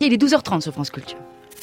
Il est 12h30 sur France Culture.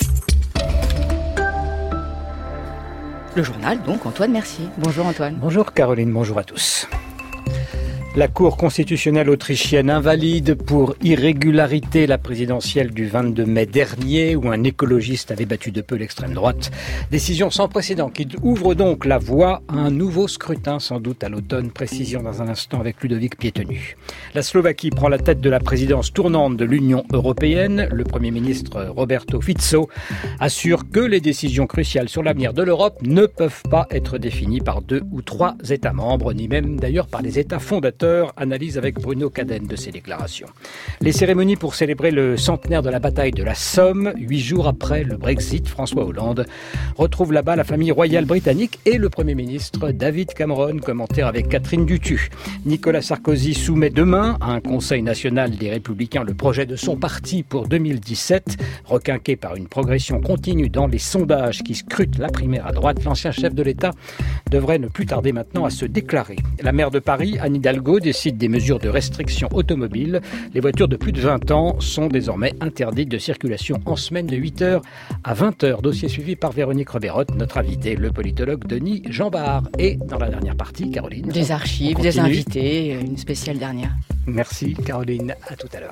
Le journal, donc, Antoine Mercier. Bonjour Antoine. Bonjour Caroline, bonjour à tous. La Cour constitutionnelle autrichienne invalide pour irrégularité la présidentielle du 22 mai dernier où un écologiste avait battu de peu l'extrême droite. Décision sans précédent qui ouvre donc la voie à un nouveau scrutin sans doute à l'automne. Précision dans un instant avec Ludovic Piétenu. La Slovaquie prend la tête de la présidence tournante de l'Union européenne. Le Premier ministre Roberto Fico assure que les décisions cruciales sur l'avenir de l'Europe ne peuvent pas être définies par 2 ou 3 États membres, ni même d'ailleurs par les États fondateurs. Analyse avec Bruno Cadenne de ces déclarations. Les cérémonies pour célébrer le centenaire de la bataille de la Somme, 8 jours après le Brexit, François Hollande retrouve là-bas la famille royale britannique et le Premier ministre David Cameron, commentaire avec Catherine Dutu. Nicolas Sarkozy soumet demain à un Conseil national des Républicains le projet de son parti pour 2017, requinqué par une progression continue dans les sondages qui scrutent la primaire à droite. L'ancien chef de l'État devrait ne plus tarder maintenant à se déclarer. La maire de Paris, Anne Hidalgo, décide des mesures de restriction automobile. Les voitures de plus de 20 ans sont désormais interdites de circulation en semaine de 8h à 20h. Dossier suivi par Véronique Reberotte, notre invité, le politologue Denis Jeanbart. Et dans la dernière partie, Caroline. Des archives, des invités, une spéciale dernière. Merci Caroline, à tout à l'heure.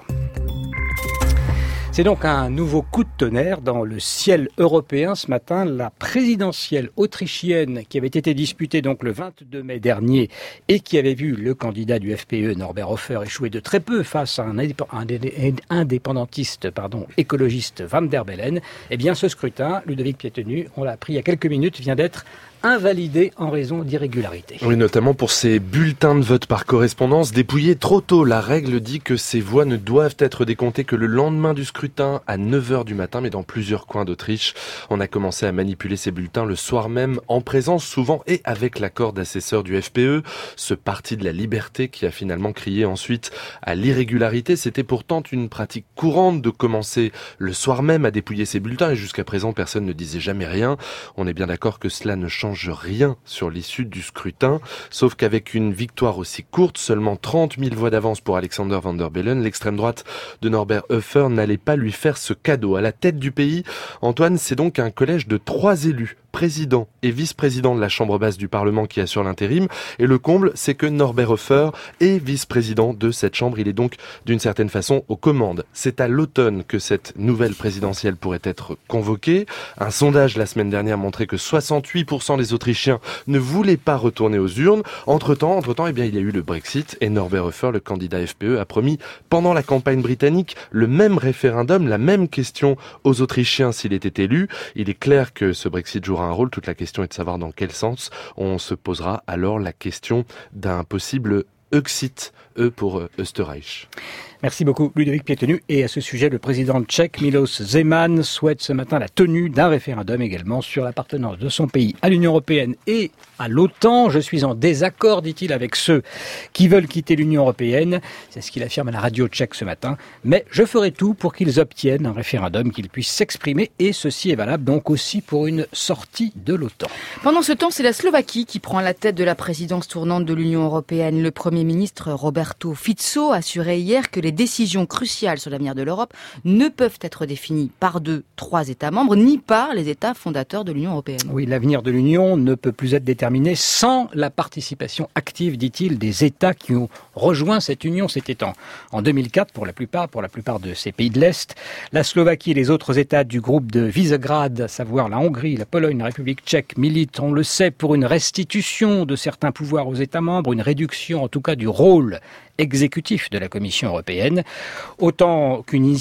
C'est donc un nouveau coup de tonnerre dans le ciel européen ce matin. La présidentielle autrichienne qui avait été disputée donc le 22 mai dernier et qui avait vu le candidat du FPE, Norbert Hofer, échouer de très peu face à un indépendantiste écologiste Van der Bellen. Eh bien ce scrutin, Ludovic Piétenu, on l'a appris il y a quelques minutes, vient d'être invalidé en raison d'irrégularités. Oui, notamment pour ces bulletins de vote par correspondance dépouillés trop tôt. La règle dit que ces voix ne doivent être décomptées que le lendemain du scrutin à 9h du matin, mais dans plusieurs coins d'Autriche, on a commencé à manipuler ces bulletins le soir même, en présence souvent et avec l'accord d'assesseurs du FPE, ce parti de la liberté qui a finalement crié ensuite à l'irrégularité. C'était pourtant une pratique courante de commencer le soir même à dépouiller ces bulletins et jusqu'à présent personne ne disait jamais rien. On est bien d'accord que cela ne change rien sur l'issue du scrutin, sauf qu'avec une victoire aussi courte, seulement 30 000 voix d'avance pour Alexander Van der Bellen, l'extrême droite de Norbert Hofer n'allait pas lui faire ce cadeau. À la tête du pays, Antoine, c'est donc un collège de 3 élus, président et vice-président de la Chambre basse du Parlement qui assure l'intérim. Et le comble, c'est que Norbert Hofer est vice-président de cette Chambre. Il est donc, d'une certaine façon, aux commandes. C'est à l'automne que cette nouvelle présidentielle pourrait être convoquée. Un sondage la semaine dernière montrait que 68% des Autrichiens ne voulaient pas retourner aux urnes. Entre-temps, eh bien, il y a eu le Brexit et Norbert Hofer, le candidat FPE, a promis pendant la campagne britannique le même référendum, la même question aux Autrichiens s'il était élu. Il est clair que ce Brexit jouera un rôle. Toute la question est de savoir dans quel sens. On se posera alors la question d'un possible Exit, pour Österreich. Merci beaucoup Ludovic Piétenu. Et à ce sujet, le président tchèque Miloš Zeman souhaite ce matin la tenue d'un référendum également sur l'appartenance de son pays à l'Union européenne et à l'OTAN. Je suis en désaccord, dit-il, avec ceux qui veulent quitter l'Union européenne. C'est ce qu'il affirme à la radio tchèque ce matin. Mais je ferai tout pour qu'ils obtiennent un référendum, qu'ils puissent s'exprimer. Et ceci est valable donc aussi pour une sortie de l'OTAN. Pendant ce temps, c'est la Slovaquie qui prend la tête de la présidence tournante de l'Union européenne. Le Premier ministre Roberto Fico assurait hier que les décisions cruciales sur l'avenir de l'Europe ne peuvent être définies par 2, 3 États membres, ni par les États fondateurs de l'Union européenne. Oui, l'avenir de l'Union ne peut plus être déterminé sans la participation active, dit-il, des États qui ont rejoint cette Union. C'était en 2004 pour la plupart de ces pays de l'Est. La Slovaquie et les autres États du groupe de Visegrad, à savoir la Hongrie, la Pologne, la République tchèque, militent, on le sait, pour une restitution de certains pouvoirs aux États membres, une réduction en tout cas du rôle exécutif de la Commission européenne. Autant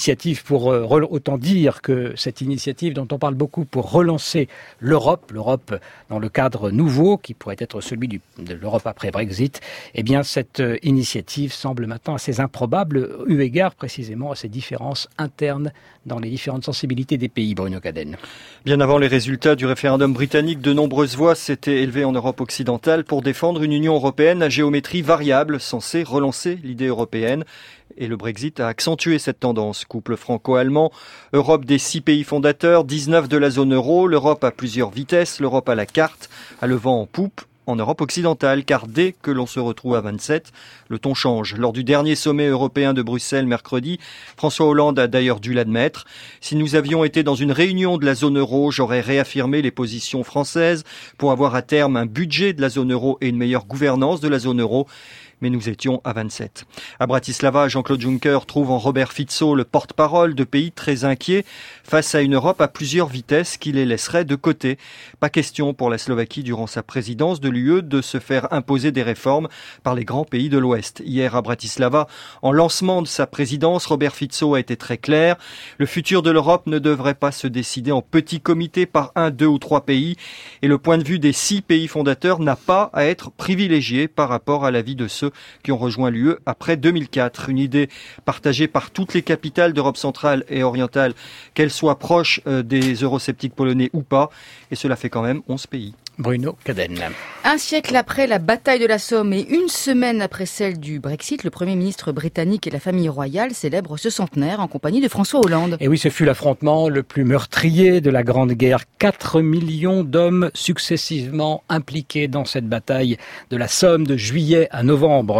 dire que cette initiative dont on parle beaucoup pour relancer l'Europe dans le cadre nouveau qui pourrait être celui de l'Europe après Brexit, eh bien cette initiative semble maintenant assez improbable eu égard précisément à ces différences internes dans les différentes sensibilités des pays. Bruno Cadenne. Bien avant les résultats du référendum britannique, de nombreuses voix s'étaient élevées en Europe occidentale pour défendre une Union européenne à géométrie variable censée relancer l'idée européenne. Et le Brexit a accentué cette tendance. Couple franco-allemand, Europe des 6 pays fondateurs, 19 de la zone euro, l'Europe à plusieurs vitesses, l'Europe à la carte, à le vent en poupe. en Europe occidentale, car dès que l'on se retrouve à 27, le ton change. Lors du dernier sommet européen de Bruxelles mercredi, François Hollande a d'ailleurs dû l'admettre. Si nous avions été dans une réunion de la zone euro, j'aurais réaffirmé les positions françaises pour avoir à terme un budget de la zone euro et une meilleure gouvernance de la zone euro. Mais nous étions à 27. À Bratislava, Jean-Claude Juncker trouve en Robert Fico le porte-parole de pays très inquiets face à une Europe à plusieurs vitesses qui les laisserait de côté. Pas question pour la Slovaquie durant sa présidence de l'UE de se faire imposer des réformes par les grands pays de l'Ouest. Hier à Bratislava, en lancement de sa présidence, Robert Fico a été très clair. Le futur de l'Europe ne devrait pas se décider en petits comités par 1, 2 ou 3 pays. Et le point de vue des 6 pays fondateurs n'a pas à être privilégié par rapport à l'avis de ceux qui ont rejoint l'UE après 2004. Une idée partagée par toutes les capitales d'Europe centrale et orientale, qu'elles soient proches des eurosceptiques polonais ou pas. Et cela fait quand même 11 pays. Bruno Caden. Un siècle après la bataille de la Somme et une semaine après celle du Brexit, le Premier ministre britannique et la famille royale célèbrent ce centenaire en compagnie de François Hollande. Et oui, ce fut l'affrontement le plus meurtrier de la Grande Guerre. 4 millions d'hommes successivement impliqués dans cette bataille de la Somme de juillet à novembre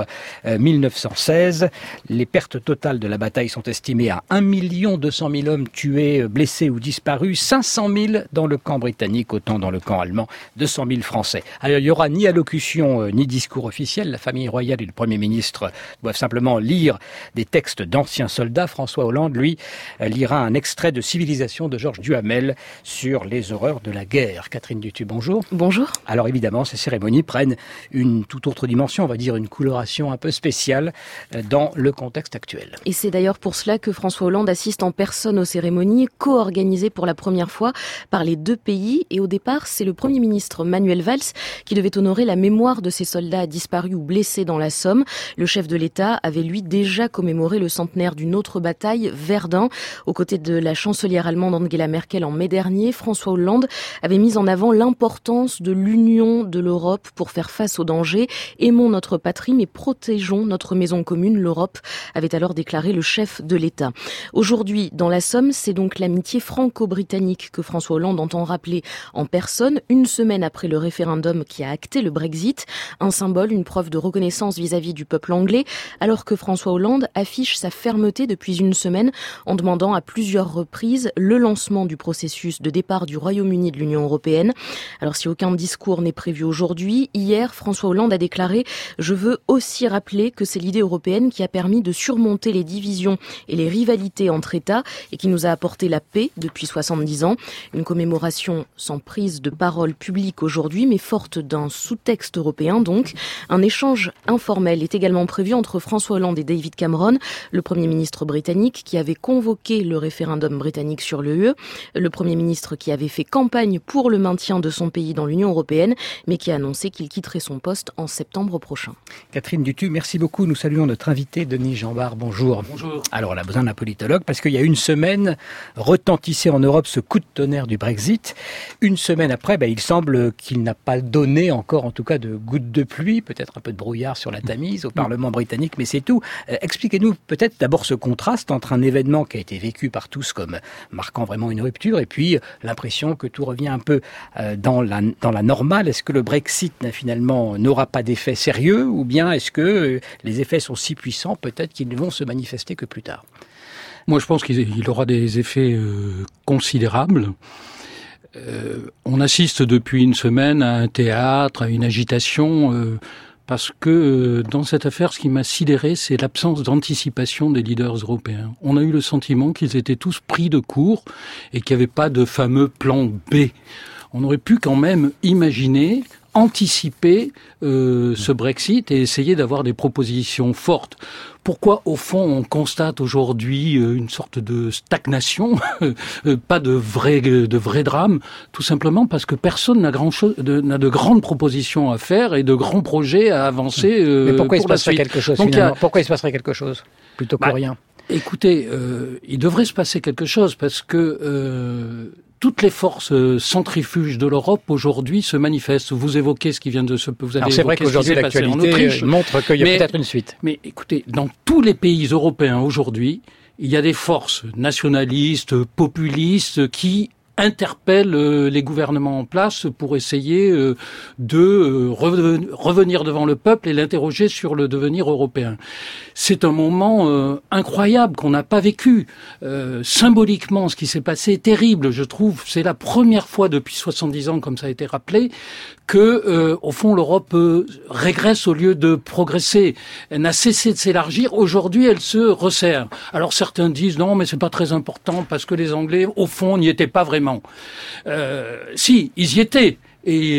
1916. Les pertes totales de la bataille sont estimées à 1 200 000 hommes tués, blessés ou disparus, 500 000 dans le camp britannique, autant dans le camp allemand. 200 000 Français. Alors, il n'y aura ni allocution ni discours officiel. La famille royale et le Premier ministre doivent simplement lire des textes d'anciens soldats. François Hollande, lui, lira un extrait de Civilisation de Georges Duhamel sur les horreurs de la guerre. Catherine Dutu, bonjour. Bonjour. Alors évidemment, ces cérémonies prennent une toute autre dimension, on va dire une coloration un peu spéciale dans le contexte actuel. Et c'est d'ailleurs pour cela que François Hollande assiste en personne aux cérémonies, co-organisées pour la première fois par les 2 pays. Et au départ, c'est le Premier ministre Manuel Valls qui devait honorer la mémoire de ces soldats disparus ou blessés dans la Somme. Le chef de l'État avait lui déjà commémoré le centenaire d'une autre bataille, Verdun. Aux côtés de la chancelière allemande Angela Merkel en mai dernier, François Hollande avait mis en avant l'importance de l'union de l'Europe pour faire face aux dangers. Aimons notre patrie, mais protégeons notre maison commune, l'Europe, avait alors déclaré le chef de l'État. Aujourd'hui, dans la Somme, c'est donc l'amitié franco-britannique que François Hollande entend rappeler en personne, une semaine après le référendum qui a acté le Brexit, un symbole, une preuve de reconnaissance vis-à-vis du peuple anglais, alors que François Hollande affiche sa fermeté depuis une semaine en demandant à plusieurs reprises le lancement du processus de départ du Royaume-Uni de l'Union européenne. Alors si aucun discours n'est prévu aujourd'hui, hier, François Hollande a déclaré « Je veux aussi rappeler que c'est l'idée européenne qui a permis de surmonter les divisions et les rivalités entre États et qui nous a apporté la paix depuis 70 ans. » Une commémoration sans prise de parole publique aujourd'hui, mais forte d'un sous-texte européen donc. Un échange informel est également prévu entre François Hollande et David Cameron, le Premier ministre britannique qui avait convoqué le référendum britannique sur l'UE, le Premier ministre qui avait fait campagne pour le maintien de son pays dans l'Union européenne, mais qui a annoncé qu'il quitterait son poste en septembre prochain. Catherine Dutu, merci beaucoup. Nous saluons notre invité Denis Jeanbart. Bonjour. Bonjour. Alors, on a besoin d'un politologue parce qu'il y a une semaine, retentissait en Europe ce coup de tonnerre du Brexit. Une semaine après, il semble qu'il n'a pas donné encore, en tout cas, de gouttes de pluie, peut-être un peu de brouillard sur la Tamise au Parlement britannique, mais c'est tout. Expliquez-nous peut-être d'abord ce contraste entre un événement qui a été vécu par tous comme marquant vraiment une rupture et puis l'impression que tout revient un peu dans la normale. Est-ce que le Brexit finalement n'aura pas d'effet sérieux ou bien est-ce que les effets sont si puissants peut-être qu'ils ne vont se manifester que plus tard? Moi, je pense qu'il aura des effets considérables. On assiste depuis une semaine à un théâtre, à une agitation, parce que dans cette affaire, ce qui m'a sidéré, c'est l'absence d'anticipation des leaders européens. On a eu le sentiment qu'ils étaient tous pris de court et qu'il n'y avait pas de fameux plan B. On aurait pu quand même imaginer, anticiper ce Brexit et essayer d'avoir des propositions fortes. Pourquoi, au fond, on constate aujourd'hui une sorte de stagnation, pas de vrai drame, tout simplement parce que personne n'a de grandes propositions à faire et de grands projets à avancer. Mais pourquoi il se passerait quelque chose finalement ? Pourquoi il se passerait quelque chose plutôt que rien ? Écoutez, il devrait se passer quelque chose parce que toutes les forces centrifuges de l'Europe aujourd'hui se manifestent. Vous évoquez ce qui vient de se... Vous avez Alors c'est vrai qu'aujourd'hui l'actualité montre qu'il y a peut-être une suite. Mais écoutez, dans tous les pays européens aujourd'hui, il y a des forces nationalistes, populistes qui interpelle les gouvernements en place pour essayer de revenir devant le peuple et l'interroger sur le devenir européen. C'est un moment incroyable qu'on n'a pas vécu. Symboliquement, ce qui s'est passé est terrible, je trouve. C'est la première fois depuis 70 ans, comme ça a été rappelé, que, au fond, l'Europe régresse au lieu de progresser. Elle n'a cessé de s'élargir. Aujourd'hui, elle se resserre. Alors certains disent non, mais c'est pas très important parce que les Anglais, au fond, n'y étaient pas vraiment. Si, ils y étaient. Et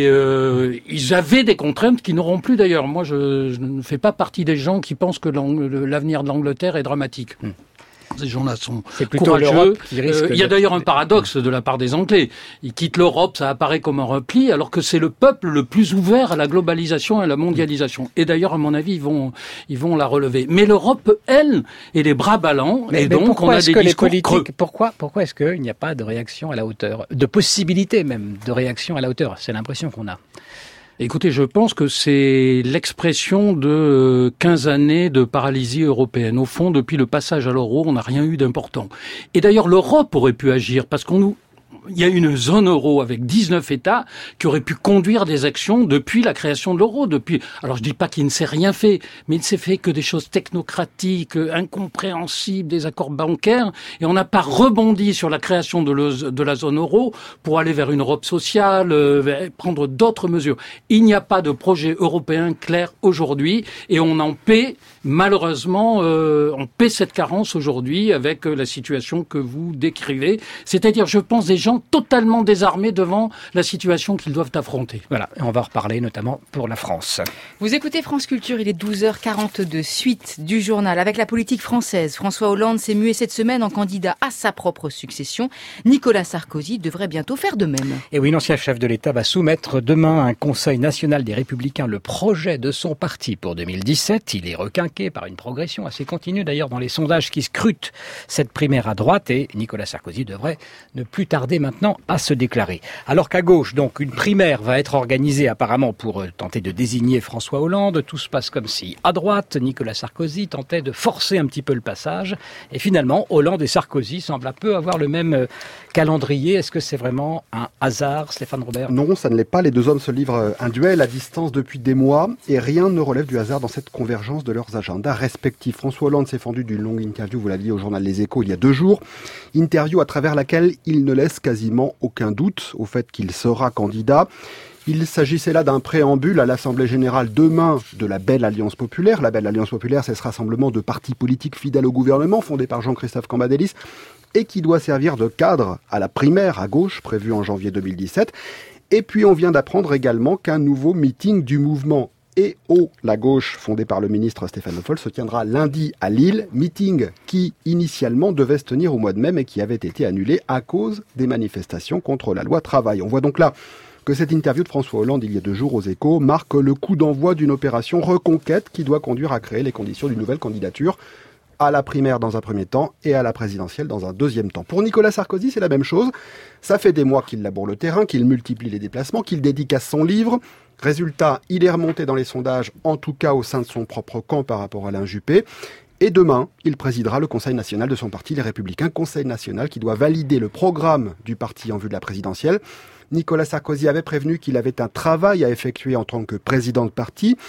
ils avaient des contraintes qui n'auront plus d'ailleurs. Moi, je ne fais pas partie des gens qui pensent que l'avenir de l'Angleterre est dramatique. Ces gens-là sont courageux. Il y a d'ailleurs un paradoxe de la part des Anglais. Ils quittent l'Europe, ça apparaît comme un repli, alors que c'est le peuple le plus ouvert à la globalisation et à la mondialisation. Et d'ailleurs, à mon avis, ils vont la relever. Mais l'Europe, elle, est les bras ballants. Et donc, on a des discours creux. Pourquoi est-ce qu'il n'y a pas de réaction à la hauteur, de possibilité même de réaction à la hauteur? C'est l'impression qu'on a. Écoutez, je pense que c'est l'expression de 15 années de paralysie européenne. Au fond, depuis le passage à l'euro, on n'a rien eu d'important. Et d'ailleurs, l'Europe aurait pu agir parce il y a une zone euro avec 19 États qui auraient pu conduire des actions depuis la création de l'euro. Alors je dis pas qu'il ne s'est rien fait, mais il ne s'est fait que des choses technocratiques, incompréhensibles, des accords bancaires, et on n'a pas rebondi sur la création de la zone euro pour aller vers une Europe sociale, prendre d'autres mesures. Il n'y a pas de projet européen clair aujourd'hui, et on en paie, malheureusement, on paie cette carence aujourd'hui avec la situation que vous décrivez. C'est-à-dire, je pense, des gens totalement désarmés devant la situation qu'ils doivent affronter. Voilà, on va reparler notamment pour la France. Vous écoutez France Culture, il est 12h42, suite du journal. Avec la politique française, François Hollande s'est mué cette semaine en candidat à sa propre succession. Nicolas Sarkozy devrait bientôt faire de même. Et oui, l'ancien chef de l'État va soumettre demain à un Conseil national des Républicains le projet de son parti pour 2017. Il est requinqué par une progression assez continue d'ailleurs dans les sondages qui scrutent cette primaire à droite, et Nicolas Sarkozy devrait ne plus tarder maintenant à se déclarer. Alors qu'à gauche, donc, une primaire va être organisée apparemment pour tenter de désigner François Hollande. Tout se passe comme si, à droite, Nicolas Sarkozy tentait de forcer un petit peu le passage. Et finalement, Hollande et Sarkozy semblent un peu avoir le même calendrier. Est-ce que c'est vraiment un hasard, Stéphane Robert? Non, ça ne l'est pas. Les deux hommes se livrent un duel à distance depuis des mois et rien ne relève du hasard dans cette convergence de leurs agendas respectifs. François Hollande s'est fendu d'une longue interview, vous l'aviez au journal Les Échos il y a 2 jours. Interview à travers laquelle il ne laisse quasiment aucun doute au fait qu'il sera candidat. Il s'agissait là d'un préambule à l'Assemblée générale demain de la Belle Alliance populaire. La Belle Alliance populaire, c'est ce rassemblement de partis politiques fidèles au gouvernement, fondé par Jean-Christophe Cambadélis, et qui doit servir de cadre à la primaire à gauche, prévue en janvier 2017. Et puis on vient d'apprendre également qu'un nouveau meeting du mouvement et la gauche, fondé par le ministre Stéphane Le Foll, se tiendra lundi à Lille. Meeting qui, initialement, devait se tenir au mois de mai, mais qui avait été annulé à cause des manifestations contre la loi travail. On voit donc là que cette interview de François Hollande, il y a 2 jours aux Échos, marque le coup d'envoi d'une opération reconquête qui doit conduire à créer les conditions d'une nouvelle candidature à la primaire dans un premier temps et à la présidentielle dans un deuxième temps. Pour Nicolas Sarkozy, c'est la même chose. Ça fait des mois qu'il laboure le terrain, qu'il multiplie les déplacements, qu'il dédicace son livre. Résultat, il est remonté dans les sondages, en tout cas au sein de son propre camp par rapport à Alain Juppé. Et demain, il présidera le Conseil national de son parti, les Républicains, Conseil national qui doit valider le programme du parti en vue de la présidentielle. Nicolas Sarkozy avait prévenu qu'il avait un travail à effectuer en tant que président de parti,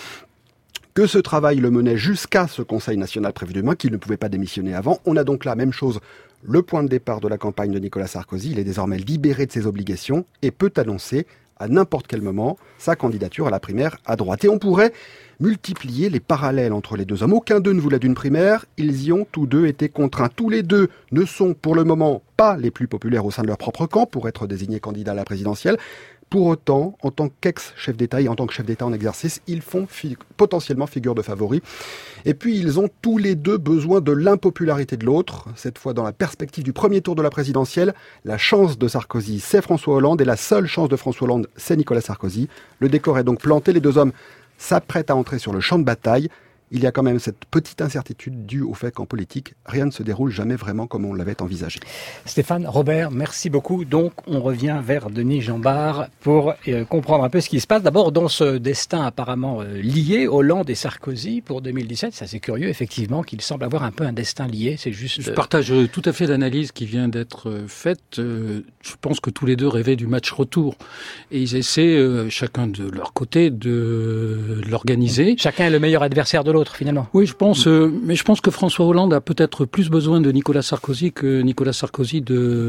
que ce travail le menait jusqu'à ce Conseil national prévu demain, qu'il ne pouvait pas démissionner avant. On a donc la même chose, le point de départ de la campagne de Nicolas Sarkozy. Il est désormais libéré de ses obligations et peut annoncer à n'importe quel moment sa candidature à la primaire à droite. Et on pourrait multiplier les parallèles entre les deux hommes. Aucun d'eux ne voulait d'une primaire, ils y ont tous deux été contraints. Tous les deux ne sont pour le moment pas les plus populaires au sein de leur propre camp pour être désignés candidats à la présidentielle. Pour autant, en tant qu'ex-chef d'État et en tant que chef d'État en exercice, ils font potentiellement figure de favoris. Et puis, ils ont tous les deux besoin de l'impopularité de l'autre. Cette fois, dans la perspective du premier tour de la présidentielle, la chance de Sarkozy, c'est François Hollande, et la seule chance de François Hollande, c'est Nicolas Sarkozy. Le décor est donc planté. Les deux hommes s'apprêtent à entrer sur le champ de bataille. il y a quand même cette petite incertitude due au fait qu'en politique, rien ne se déroule jamais vraiment comme on l'avait envisagé. Stéphane, Robert, merci beaucoup. Donc, on revient vers Denis Jambard pour comprendre un peu ce qui se passe. D'abord, dans ce destin apparemment lié, Hollande et Sarkozy pour 2017, c'est assez curieux, effectivement, qu'il semble avoir un peu un destin lié. C'est juste. Je partage tout à fait l'analyse qui vient d'être faite. Je pense que tous les deux rêvaient du match retour. Et ils essaient, chacun de leur côté, de l'organiser. Chacun est le meilleur adversaire de l'autre, finalement. Oui, je pense, mais je pense que François Hollande a peut-être plus besoin de Nicolas Sarkozy que Nicolas Sarkozy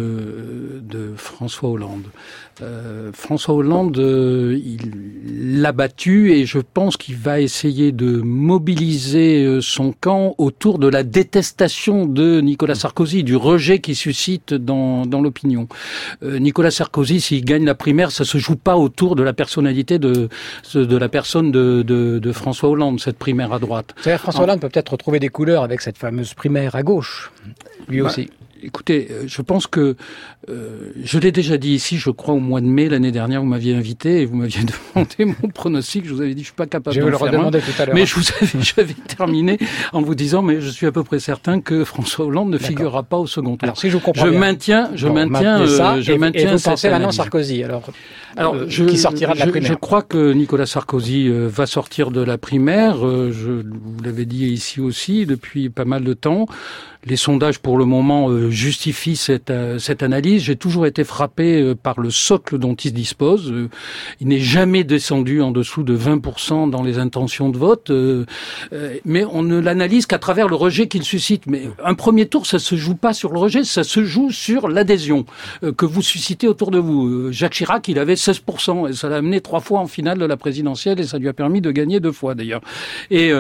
de François Hollande. François Hollande, il l'a battu et je pense qu'il va essayer de mobiliser son camp autour de la détestation de Nicolas Sarkozy, du rejet qu'il suscite dans l'opinion. Nicolas Sarkozy, s'il gagne la primaire, ça se joue pas autour de la personnalité de la personne de François Hollande, cette primaire à droite. C'est-à-dire François Hollande peut peut-être retrouver des couleurs avec cette fameuse primaire à gauche, lui aussi. Écoutez, je pense que je l'ai déjà dit ici, je crois au mois de mai l'année dernière, vous m'aviez invité et vous m'aviez demandé mon pronostic. Je vous avais dit, je suis pas capable de le faire. Je vais le redemander tout à l'heure. Mais j'avais terminé en vous disant, mais je suis à peu près certain que François Hollande ne figurera pas au second tour. Alors, si je vous comprends bien, je maintiens et vous pensez maintenant Sarkozy. Alors qui sortira de la primaire. Je crois que Nicolas Sarkozy va sortir de la primaire. Je vous l'avais dit ici aussi depuis pas mal de temps. Les sondages, pour le moment, justifient cette analyse. J'ai toujours été frappé par le socle dont il dispose. Il n'est jamais descendu en dessous de 20% dans les intentions de vote, mais on ne l'analyse qu'à travers le rejet qu'il suscite. Mais un premier tour, ça se joue pas sur le rejet, ça se joue sur l'adhésion que vous suscitez autour de vous. Jacques Chirac, il avait 16%, et ça l'a amené 3 fois en finale de la présidentielle, et ça lui a permis de gagner 2 fois d'ailleurs. Et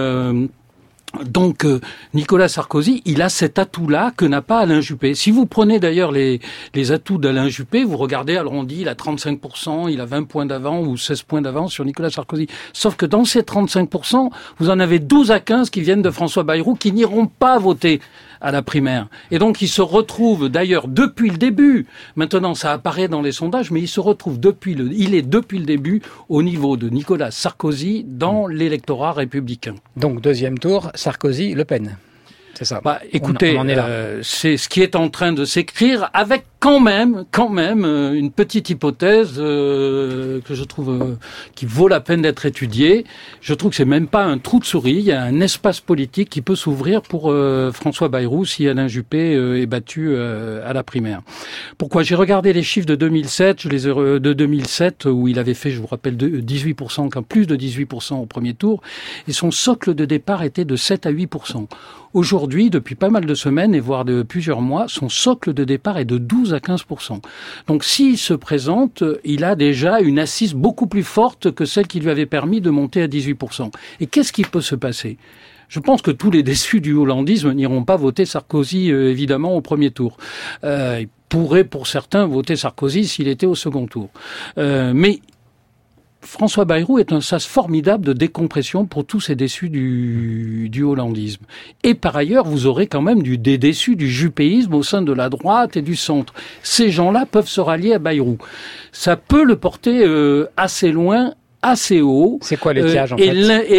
donc Nicolas Sarkozy, il a cet atout-là que n'a pas Alain Juppé. Si vous prenez d'ailleurs les atouts d'Alain Juppé, vous regardez, alors on dit il a 35%, il a 20 points d'avance ou 16 points d'avance sur Nicolas Sarkozy. Sauf que dans ces 35%, vous en avez 12 à 15 qui viennent de François Bayrou qui n'iront pas voter à la primaire. Et donc il se retrouve d'ailleurs depuis le début, maintenant ça apparaît dans les sondages, mais il se retrouve depuis le début au niveau de Nicolas Sarkozy dans l'électorat républicain. Donc deuxième tour, Sarkozy-Le Pen. C'est ça. Écoutez, on en est là. C'est ce qui est en train de s'écrire avec quand même une petite hypothèse que je trouve qui vaut la peine d'être étudiée. Je trouve que c'est même pas un trou de souris, il y a un espace politique qui peut s'ouvrir pour François Bayrou si Alain Juppé est battu à la primaire. Pourquoi ? J'ai regardé les chiffres de 2007, de 2007 où il avait fait, je vous rappelle, 18%, plus de 18% au premier tour, et son socle de départ était de 7 à 8%. Aujourd'hui, depuis pas mal de semaines et voire de plusieurs mois, son socle de départ est de 12 à 15%. Donc s'il se présente, il a déjà une assise beaucoup plus forte que celle qui lui avait permis de monter à 18%. Et qu'est-ce qui peut se passer ? Je pense que tous les déçus du hollandisme n'iront pas voter Sarkozy, évidemment, au premier tour. Ils pourraient, pour certains, voter Sarkozy s'il était au second tour. Mais François Bayrou est un sas formidable de décompression pour tous ces déçus du hollandisme. Et par ailleurs, vous aurez quand même des déçus du juppéisme au sein de la droite et du centre. Ces gens-là peuvent se rallier à Bayrou. Ça peut le porter assez loin, assez haut. C'est quoi l'étiage en fait ?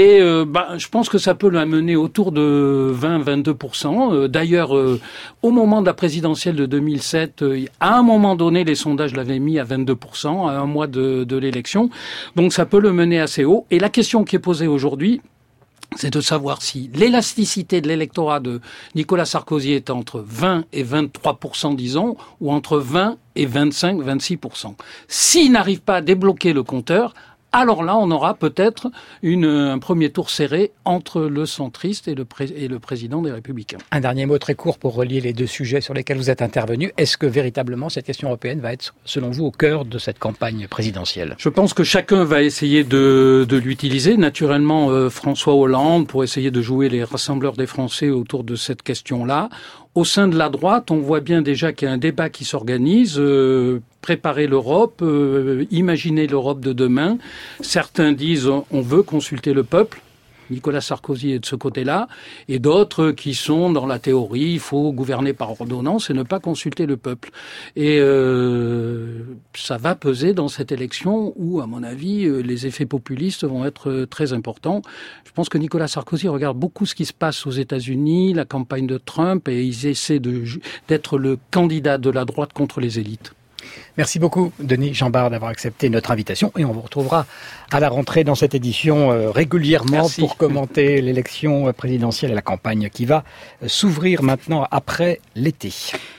Je pense que ça peut l'amener autour de 20-22%. D'ailleurs, au moment de la présidentielle de 2007, à un moment donné, les sondages l'avaient mis à 22%, à un mois de l'élection. Donc ça peut le mener assez haut. Et la question qui est posée aujourd'hui, c'est de savoir si l'élasticité de l'électorat de Nicolas Sarkozy est entre 20 et 23%, disons, ou entre 20 et 25-26%. S'il n'arrive pas à débloquer le compteur, alors là, on aura peut-être un premier tour serré entre le centriste et le président des Républicains. Un dernier mot très court pour relier les deux sujets sur lesquels vous êtes intervenus. Est-ce que véritablement cette question européenne va être, selon vous, au cœur de cette campagne présidentielle ? Je pense que chacun va essayer de l'utiliser. Naturellement, François Hollande, pour essayer de jouer les rassembleurs des Français autour de cette question-là. Au sein de la droite, on voit bien déjà qu'il y a un débat qui s'organise. Préparer l'Europe, imaginer l'Europe de demain. Certains disent on veut consulter le peuple. Nicolas Sarkozy est de ce côté-là, et d'autres qui sont dans la théorie, il faut gouverner par ordonnance et ne pas consulter le peuple. Et ça va peser dans cette élection où, à mon avis, les effets populistes vont être très importants. Je pense que Nicolas Sarkozy regarde beaucoup ce qui se passe aux États-Unis, la campagne de Trump, et ils essaient d'être le candidat de la droite contre les élites. Merci beaucoup, Denis Jambard, d'avoir accepté notre invitation. Et on vous retrouvera à la rentrée dans cette édition régulièrement pour commenter l'élection présidentielle et la campagne qui va s'ouvrir maintenant après l'été.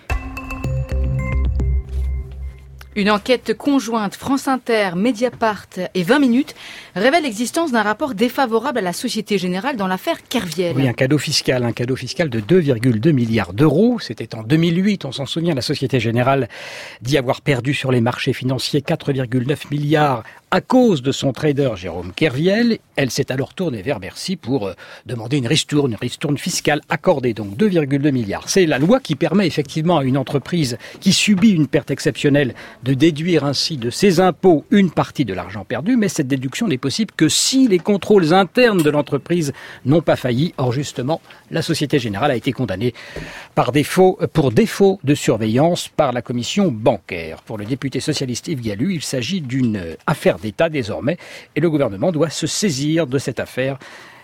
Une enquête conjointe France Inter, Mediapart et 20 minutes révèle l'existence d'un rapport défavorable à la Société Générale dans l'affaire Kerviel. Oui, un cadeau fiscal de 2,2 milliards d'euros. C'était en 2008, on s'en souvient, la Société Générale dit avoir perdu sur les marchés financiers 4,9 milliards à cause de son trader Jérôme Kerviel. Elle s'est alors tournée vers Bercy pour demander une ristourne fiscale accordée, donc 2,2 milliards. C'est la loi qui permet effectivement à une entreprise qui subit une perte exceptionnelle de déduire ainsi de ses impôts une partie de l'argent perdu, mais cette déduction n'est possible que si les contrôles internes de l'entreprise n'ont pas failli. Or justement, la Société Générale a été condamnée pour défaut de surveillance par la commission bancaire. Pour le député socialiste Yves Gallu, il s'agit d'une affaire d'État désormais, et le gouvernement doit se saisir de cette affaire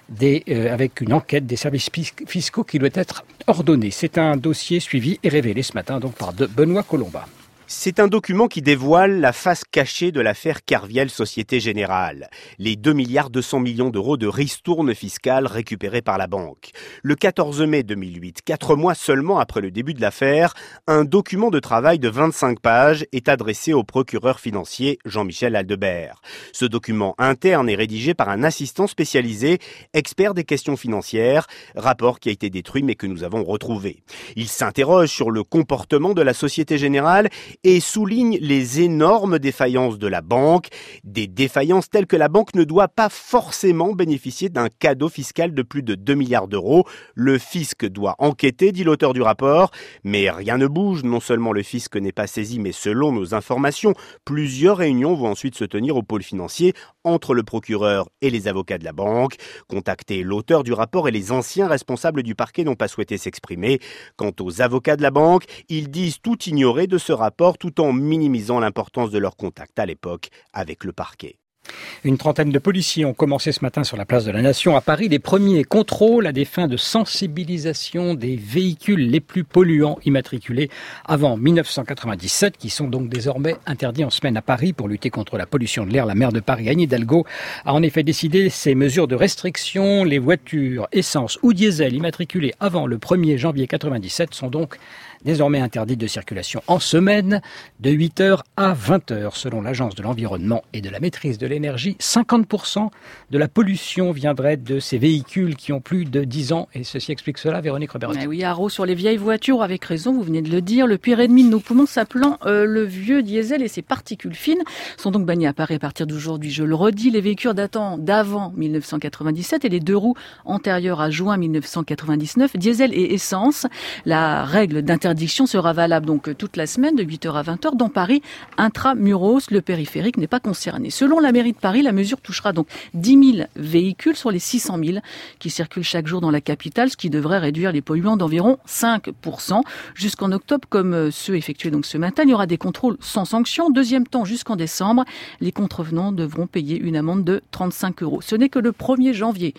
avec une enquête des services fiscaux qui doit être ordonnée. C'est un dossier suivi et révélé ce matin donc par Benoît Colomba. C'est un document qui dévoile la face cachée de l'affaire Kerviel Société Générale. Les 2,2 milliards d'euros de ristourne fiscale récupérés par la banque. Le 14 mai 2008, 4 mois seulement après le début de l'affaire, un document de travail de 25 pages est adressé au procureur financier Jean-Michel Aldebert. Ce document interne est rédigé par un assistant spécialisé, expert des questions financières, rapport qui a été détruit mais que nous avons retrouvé. Il s'interroge sur le comportement de la Société Générale et souligne les énormes défaillances de la banque, des défaillances telles que la banque ne doit pas forcément bénéficier d'un cadeau fiscal de plus de 2 milliards d'euros. Le fisc doit enquêter, dit l'auteur du rapport, mais rien ne bouge. Non seulement le fisc n'est pas saisi, mais selon nos informations, plusieurs réunions vont ensuite se tenir au pôle financier entre le procureur et les avocats de la banque. Contacter l'auteur du rapport et les anciens responsables du parquet n'ont pas souhaité s'exprimer. Quant aux avocats de la banque, ils disent tout ignorer de ce rapport tout en minimisant l'importance de leur contact à l'époque avec le parquet. Une trentaine de policiers ont commencé ce matin sur la place de la Nation à Paris les premiers contrôles à des fins de sensibilisation des véhicules les plus polluants immatriculés avant 1997, qui sont donc désormais interdits en semaine à Paris pour lutter contre la pollution de l'air. La maire de Paris, Anne Hidalgo, a en effet décidé ces mesures de restriction. Les voitures essence ou diesel immatriculées avant le 1er janvier 1997 sont donc désormais interdites de circulation en semaine de 8h à 20h. Selon l'Agence de l'environnement et de la maîtrise de l'énergie, 50% de la pollution viendrait de ces véhicules qui ont plus de 10 ans. Et ceci explique cela, Véronique Roberti. Oui, Haro, sur les vieilles voitures, avec raison, vous venez de le dire, le pire ennemi de nos poumons s'appelant le vieux diesel et ses particules fines sont donc bannis à Paris à partir d'aujourd'hui. Je le redis, les véhicules datant d'avant 1997 et les 2 roues antérieures à juin 1999, diesel et essence. La règle d'interdiction sera valable donc toute la semaine de 8h à 20h. Dans Paris, intramuros, le périphérique n'est pas concerné. Selon la mairie de Paris, la mesure touchera donc 10 000 véhicules sur les 600 000 qui circulent chaque jour dans la capitale, ce qui devrait réduire les polluants d'environ 5%. Jusqu'en octobre, comme ceux effectués donc ce matin, il y aura des contrôles sans sanction. Deuxième temps, jusqu'en décembre, les contrevenants devront payer une amende de 35 €. Ce n'est que le 1er janvier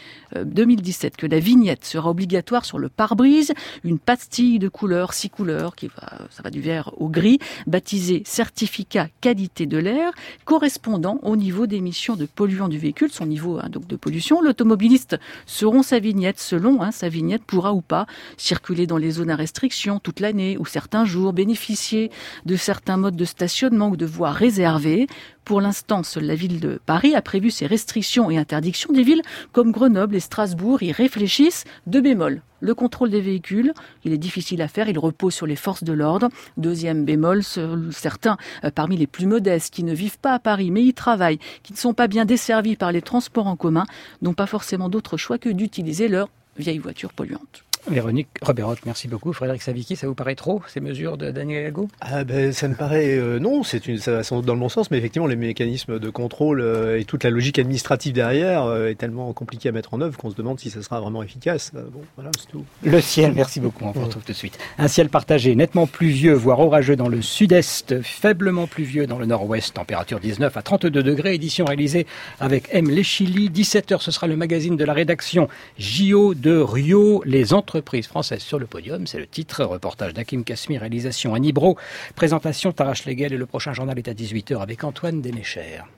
2017 que la vignette sera obligatoire sur le pare-brise, une pastille de couleur, 6 couleurs, ça va du vert au gris, baptisé certificat qualité de l'air, correspondant au niveau d'émission de polluants du véhicule, son niveau donc de pollution. L'automobiliste selon sa vignette pourra ou pas circuler dans les zones à restriction toute l'année ou certains jours, bénéficier de certains modes de stationnement ou de voies réservées. Pour l'instant, seule la ville de Paris a prévu ces restrictions et interdictions. Des villes comme Grenoble et Strasbourg y réfléchissent. 2 bémols. Le contrôle des véhicules, il est difficile à faire, il repose sur les forces de l'ordre. Deuxième bémol, certains parmi les plus modestes qui ne vivent pas à Paris mais y travaillent, qui ne sont pas bien desservis par les transports en commun, n'ont pas forcément d'autre choix que d'utiliser leur vieille voiture polluante. Véronique Reberotte, merci beaucoup. Frédéric Savicki, ça vous paraît trop, ces mesures de Daniel Hidalgo ? Ça me paraît non, ça va sans doute dans le bon sens, mais effectivement les mécanismes de contrôle et toute la logique administrative derrière est tellement compliquée à mettre en œuvre qu'on se demande si ça sera vraiment efficace. Voilà, c'est tout. Le ciel, merci beaucoup, on vous retrouve tout de suite. Un ciel partagé, nettement pluvieux, voire orageux dans le sud-est, faiblement pluvieux dans le nord-ouest, température 19 à 32 degrés, édition réalisée avec M. Leschili. 17h, ce sera le magazine de la rédaction JO de Rio, les entreprises françaises sur le podium, c'est le titre. Reportage d'Hakim Kasmi, réalisation Annie Brault, présentation Tara Schlegel, et le prochain journal est à 18h avec Antoine Dénéchère.